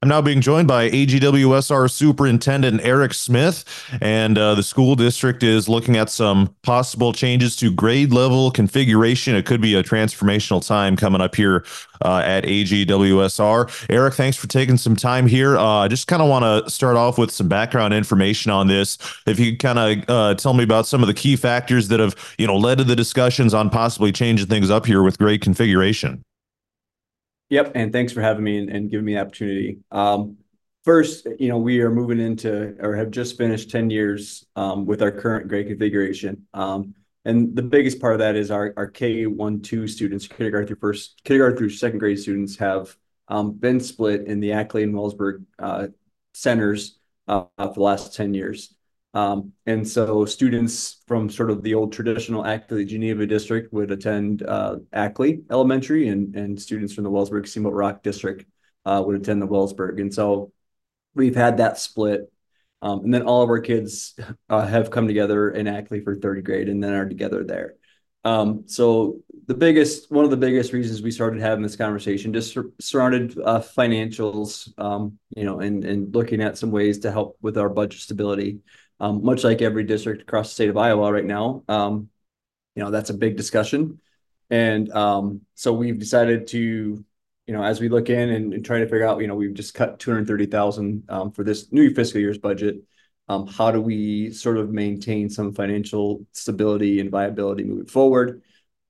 I'm now being joined by AGWSR Superintendent Eric Smith, and the school district is looking at some possible changes to grade level configuration. It could be a transformational time coming up here at AGWSR. Eric, thanks for taking some time here. I just kind of want to start off with some background information on this. If you kind of tell me about some of the key factors that have, led to the discussions on possibly changing things up here with grade configuration. Yep, and thanks for having me and giving me the opportunity. First, we are moving into or have just finished 10 years with our current grade configuration. And the biggest part of that is our K-1-2 students, kindergarten through second grade students have been split in the Ackley and Wellsburg centers for the last 10 years. And so students from sort of the old traditional Ackley Geneva district would attend Ackley Elementary, and students from the Wellsburg Steamboat Rock district would attend the Wellsburg. And so we've had that split. And then all of our kids have come together in Ackley for third grade and then are together there. So one of the biggest reasons we started having this conversation just surrounded financials, and looking at some ways to help with our budget stability. Much like every district across the state of Iowa right now, that's a big discussion. And so we've decided to, as we look in and try to figure out, we've just cut 230,000 for this new fiscal year's budget. How do we sort of maintain some financial stability and viability moving forward?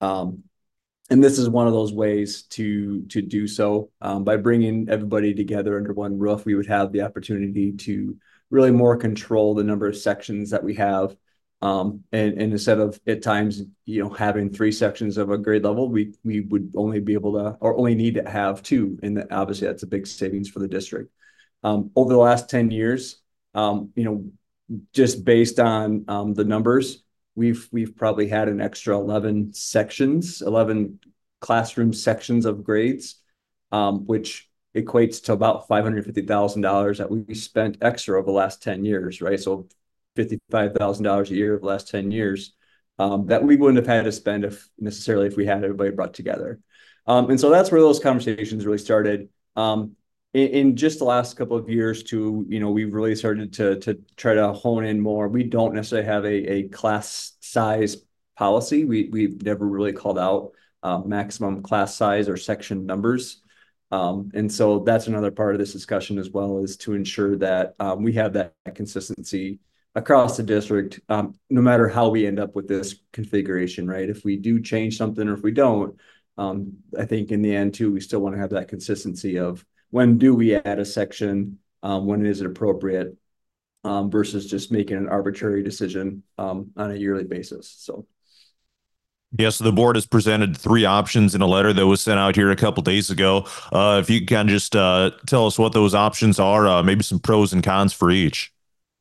And this is one of those ways to do so. By bringing everybody together under one roof, we would have the opportunity to really more control the number of sections that we have. And instead of at times, having 3 sections of a grade level, we would only be able to, or only need to have 2. And obviously that's a big savings for the district. Over the last 10 years, just based on the numbers, we've probably had an extra 11 classroom sections of grades, which equates to about $550,000 that we spent extra over the last 10 years, right? So $55,000 a year over the last 10 years that we wouldn't have had to spend if we had everybody brought together. And so that's where those conversations really started. In just the last couple of years too, we've really started to try to hone in more. We don't necessarily have a class size policy. We've never really called out maximum class size or section numbers. And so that's another part of this discussion as well, is to ensure that we have that consistency across the district, no matter how we end up with this configuration, right? If we do change something or if we don't, I think in the end too, we still want to have that consistency of when do we add a section, when is it appropriate, versus just making an arbitrary decision on a yearly basis. So. Yes, the board has presented 3 options in a letter that was sent out here a couple days ago. If you can just tell us what those options are, maybe some pros and cons for each.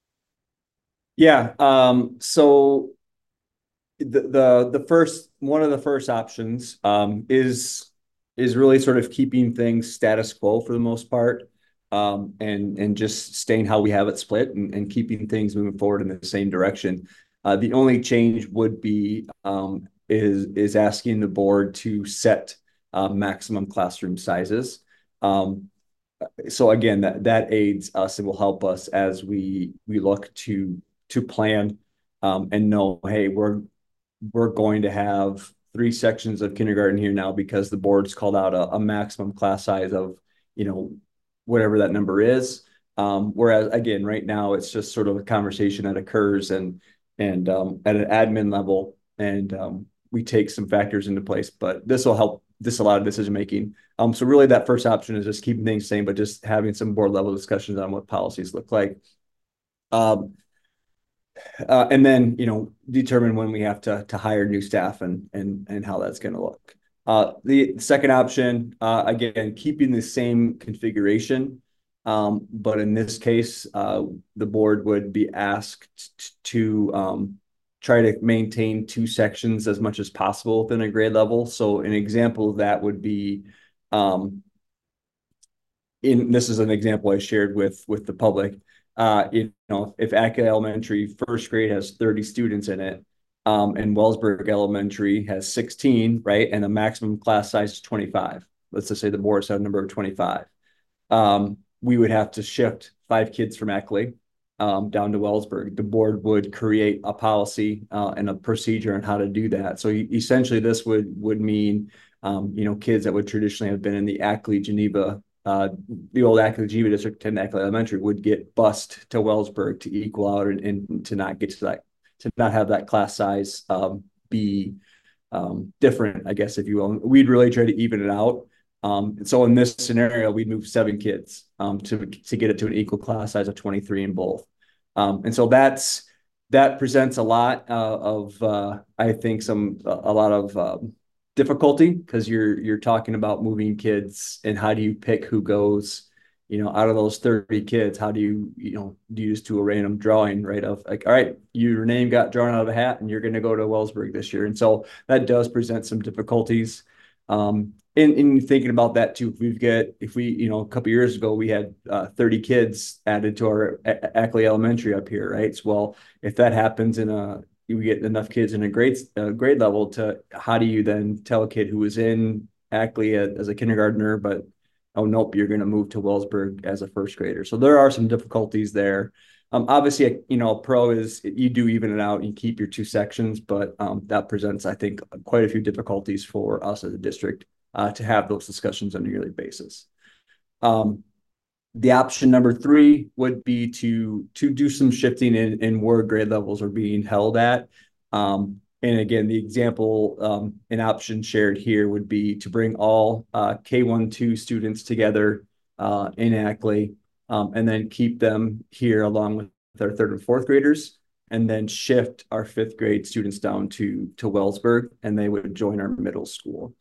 Yeah. So the first one of the first options is really sort of keeping things status quo for the most part, and just staying how we have it split and keeping things moving forward in the same direction. The only change would be is asking the board to set maximum classroom sizes. So again, that aids us and will help us as we look to plan and know, hey, we're going to have 3 sections of kindergarten here now because the board's called out a maximum class size of, whatever that number is. Whereas again, right now it's just sort of a conversation that occurs and at an admin level, and we take some factors into place, but this will help disallow decision making. So really that first option is just keeping things the same, but just having some board level discussions on what policies look like. And then, determine when we have to hire new staff and how that's going to look. The second option, again, keeping the same configuration, but in this case, the board would be asked to try to maintain 2 sections as much as possible within a grade level. So an example of that would be, this is an example I shared with the public. If Ackley Elementary first grade has 30 students in it, and Wellsburg Elementary has 16, right? And the maximum class size is 25. Let's just say the board set a number of 25. we would have to shift 5 kids from Ackley down to Wellsburg. The board would create a policy and a procedure on how to do that. So essentially, this would mean kids that would traditionally have been in the Ackley Geneva, the old Ackley Geneva district and Ackley Elementary would get bused to Wellsburg to equal out and to not get to that, to not have that class size be different, I guess, if you will. We'd really try to even it out. So in this scenario, we'd move 7 kids to get it to an equal class size of 23 in both. And so that presents a lot of I think a lot of difficulty, because you're talking about moving kids and how do you pick who goes, out of those 30 kids, how do you just do a random drawing, right? Of like, all right, your name got drawn out of a hat and you're going to go to Wellsburg this year. And so that does present some difficulties. In thinking about that too, if we a couple years ago, we had 30 kids added to our Ackley Elementary up here, right? So, well, if that happens we get enough kids in a grade level, to how do you then tell a kid who was in Ackley as a kindergartner, but oh nope, you're going to move to Wellsburg as a first grader. So there are some difficulties there. Obviously, a pro is you do even it out and you keep your 2 sections, but that presents, I think, quite a few difficulties for us as a district to have those discussions on a yearly basis. The option number 3 would be to do some shifting in where grade levels are being held at. And again, the example an option shared here would be to bring all K-1-2 students together in Ackley, and then keep them here along with our 3rd and 4th graders, and then shift our 5th grade students down to Wellsburg, and they would join our middle school.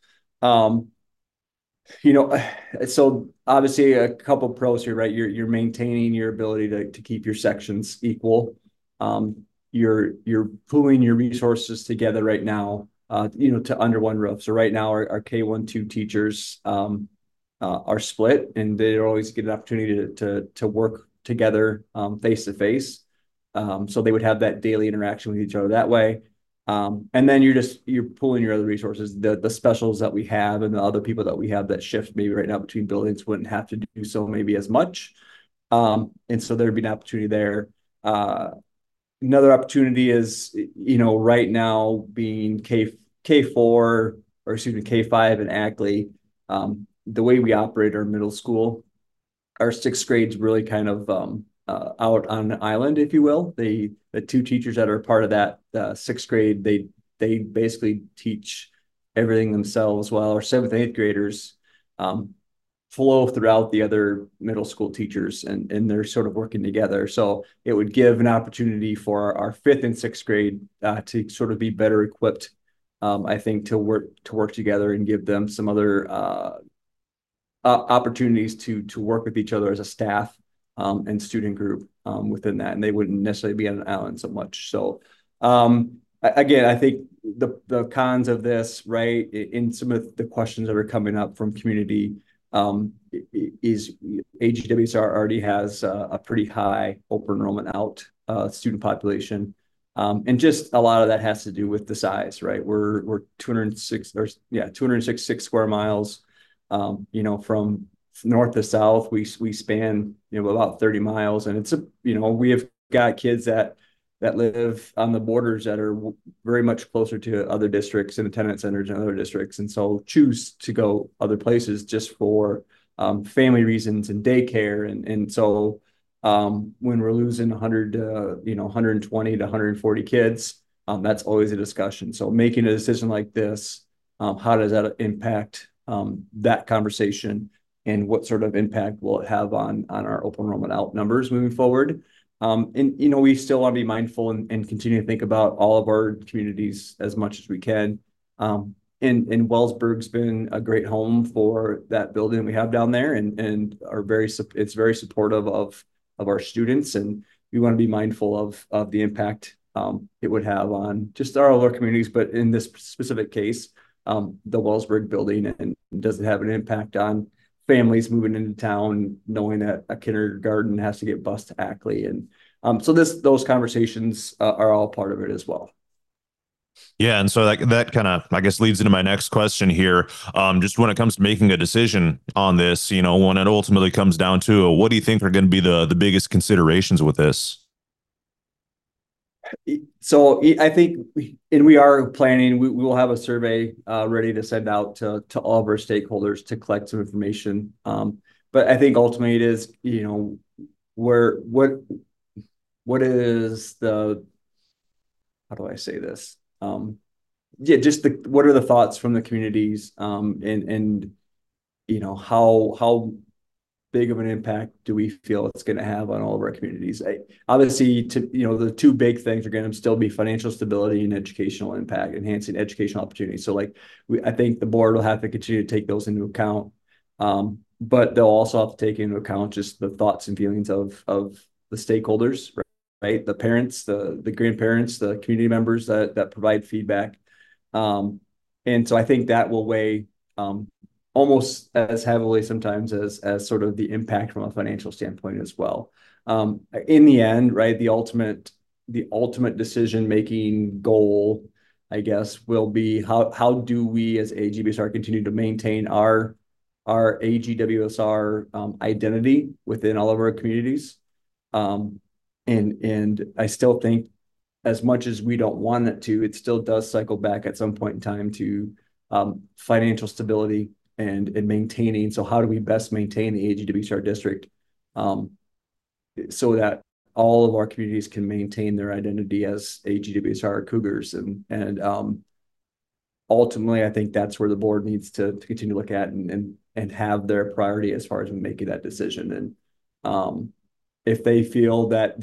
So obviously a couple pros here, right? You're maintaining your ability to keep your sections equal. You're pooling your resources together right now, to under one roof. So right now our K-1-2 teachers are split, and they always get an opportunity to work together face to face. So they would have that daily interaction with each other that way. And then you're pulling your other resources, the specials that we have and the other people that we have that shift maybe right now between buildings wouldn't have to do so maybe as much. And so there'd be an opportunity there. Another opportunity is, right now being K4 or K5 in Ackley, the way we operate our middle school, our 6th grade's really kind of out on an island, if you will. The 2 teachers that are part of that 6th grade, they basically teach everything themselves, while our 7th and 8th graders flow throughout the other middle school teachers, and they're sort of working together. So it would give an opportunity for our 5th and 6th grade to sort of be better equipped, I think, to work together and give them some other opportunities to work with each other as a staff and student group within that, and they wouldn't necessarily be on an island so much. So again, I think the cons of this, right, in some of the questions that are coming up from community, is AGWSR already has a pretty high open enrollment out student population. And just a lot of that has to do with the size, right? We're 206 square miles. From north to south, we span about 30 miles, and it's we have got kids that live on the borders that are very much closer to other districts and attendance centers and other districts, and so choose to go other places just for family reasons and daycare, and so when we're losing 100 120 to 140 kids, that's always a discussion. So making a decision like this, how does that impact that conversation, and what sort of impact will it have on our open enrollment out numbers moving forward? And we still want to be mindful and continue to think about all of our communities as much as we can. And Wellsburg's been a great home for that building we have down there, and it's very supportive of our students, and we want to be mindful of the impact it would have on just our other communities, but in this specific case, the Wellsburg building, and does it have an impact on families moving into town, knowing that a kindergarten has to get bused to Ackley. And so those conversations are all part of it as well. Yeah, and so that kind of, I guess, leads into my next question here. Just when it comes to making a decision on this, when it ultimately comes down to it, what do you think are going to be the biggest considerations with this? So I think, and we are planning, we will have a survey ready to send out to all of our stakeholders to collect some information. But I think ultimately it is, where, what is the, how do I say this? Yeah, just what are the thoughts from the communities, and how big of an impact do we feel it's going to have on all of our communities? Obviously, the two big things are going to still be financial stability and educational impact, enhancing educational opportunities. So, like, I think the board will have to continue to take those into account, but they'll also have to take into account just the thoughts and feelings of the stakeholders, right? The parents, the grandparents, the community members that provide feedback, and so I think that will weigh almost as heavily sometimes as sort of the impact from a financial standpoint as well. In the end, right, the ultimate decision-making goal, I guess, will be how do we as AGBSR continue to maintain our AGWSR identity within all of our communities. Um, and I still think, as much as we don't want it to, it still does cycle back at some point in time to financial stability and maintaining. So how do we best maintain the AGWSR district, um, so that all of our communities can maintain their identity as AGWSR Cougars, and ultimately, I think that's where the board needs to continue to look at and have their priority as far as making that decision. And if they feel that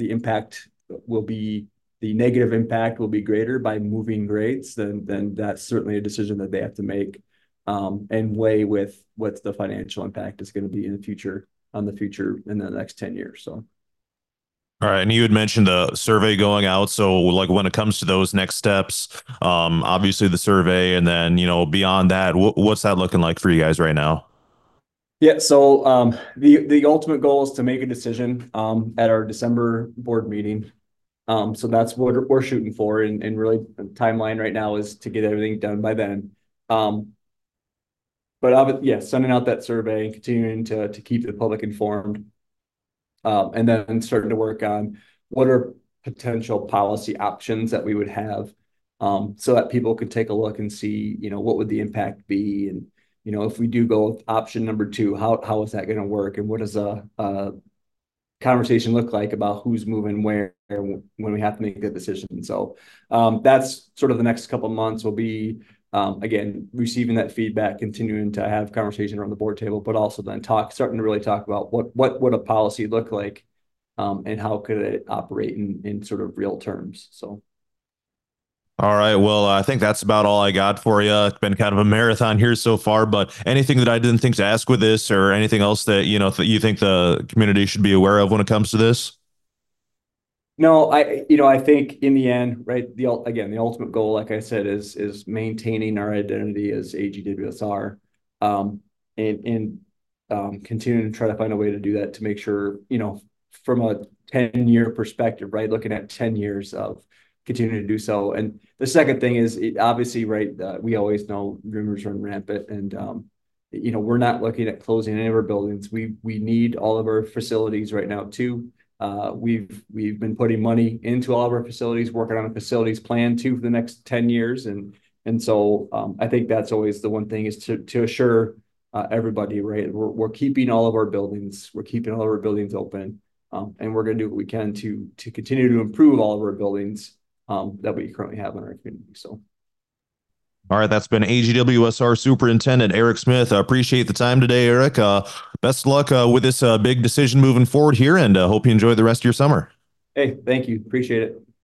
the negative impact will be greater by moving grades, then that's certainly a decision that they have to make, and weigh with what the financial impact is going to be in the future in the next 10 years. So. All right, and you had mentioned the survey going out. So, like, when it comes to those next steps, obviously the survey, and then beyond that, what's that looking like for you guys right now? Yeah, so the ultimate goal is to make a decision at our December board meeting. So that's what we're shooting for, and really the timeline right now is to get everything done by then. Um, but yeah, sending out that survey and continuing to keep the public informed, and then starting to work on what are potential policy options that we would have, so that people could take a look and see, what would the impact be, and if we do go with option number two, how is that going to work, and what does a conversation look like about who's moving where when we have to make that decision. So that's sort of the next couple of months will be, again, receiving that feedback, continuing to have conversation around the board table, but also then starting to really talk about what would a policy look like, and how could it operate in sort of real terms. So. All right, well, I think that's about all I got for you. It's been kind of a marathon here so far, but anything that I didn't think to ask with this, or anything else that that you think the community should be aware of when it comes to this? No, I think in the end, right, the ultimate goal, like I said, is maintaining our identity as AGWSR, and continuing to try to find a way to do that to make sure, from a 10-year perspective, right, looking at 10 years of continuing to do so. And the second thing is, obviously, right, we always know rumors run rampant, and we're not looking at closing any of our buildings. We need all of our facilities right now too. We've been putting money into all of our facilities, working on a facilities plan too for the next 10 years. And so I think that's always the one thing, is to assure everybody, right, we're keeping all of our buildings, open, and we're going to do what we can to continue to improve all of our buildings that we currently have in our community. So. All right, that's been AGWSR Superintendent Eric Smith. I appreciate the time today, Eric. Best of luck with this big decision moving forward here, and hope you enjoy the rest of your summer. Hey, thank you. Appreciate it.